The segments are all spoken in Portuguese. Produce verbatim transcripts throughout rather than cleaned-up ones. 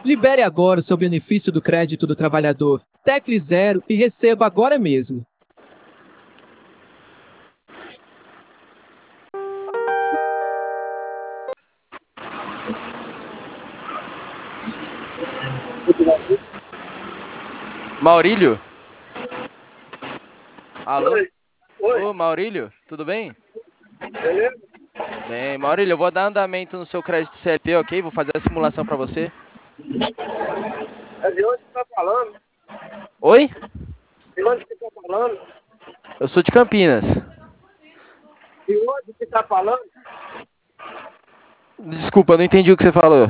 Libere agora o seu benefício do crédito do trabalhador. Tecle zero e receba agora mesmo. Maurílio? Alô? Oi, oi, Ô, Maurílio, tudo bem? beleza? Bem, Maurílio, eu vou dar andamento no seu crédito C L T, ok? Vou fazer a simulação para você. É de onde você tá falando? Oi? De onde você tá falando? Eu sou de Campinas. De onde você tá falando? Desculpa, eu não entendi o que você falou.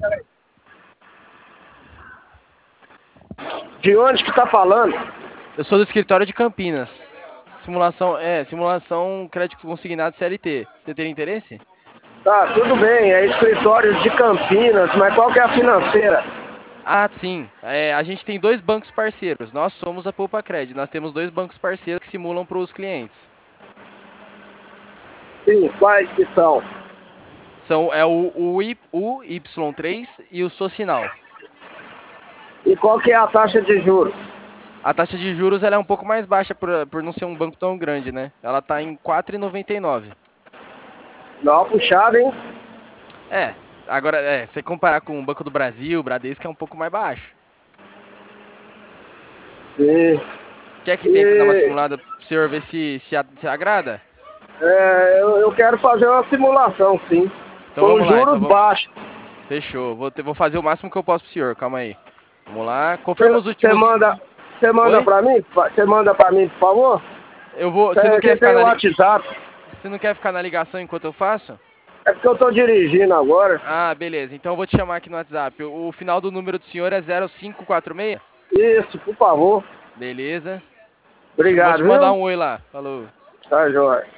De onde que tá falando? Eu sou do escritório de Campinas. Simulação, é, simulação crédito consignado C L T. Você teria interesse? Tá, tudo bem, é escritório de Campinas, mas qual que é a financeira? Ah, sim. É, a gente tem dois bancos parceiros. Nós somos a Poupa Cred. Nós temos dois bancos parceiros que simulam para os clientes. Sim, quais que são? São é o, o, I- o Y três e o Socinal. E qual que é a taxa de juros? A taxa de juros ela é um pouco mais baixa por, por não ser um banco tão grande, né? Ela está em quatro vírgula noventa e nove. Não, puxado, hein? É, agora, é, se você comparar com o Banco do Brasil, o Bradesco é um pouco mais baixo. Sim. Quer que tente dar uma E simulada pro senhor ver se, se, a- se agrada? é, eu, eu quero fazer uma simulação, sim. Então Com vamos lá, então juros vamos. baixos. Fechou. Vou, ter- vou fazer o máximo que eu posso pro senhor, calma aí. Vamos lá. Confirma os Você últimos. manda, você manda Oi? pra mim? Você manda pra mim, por favor? Eu vou. Você não quer Você ficar tem o na li... WhatsApp. Você não quer ficar na ligação enquanto eu faço? É porque eu tô dirigindo agora. Ah, beleza. Então eu vou te chamar aqui no WhatsApp. O, o final do número do senhor é zero cinco quatro seis? Isso, por favor. Beleza. Vou te Obrigado, mandar viu? um oi lá. Falou. Tá, joia.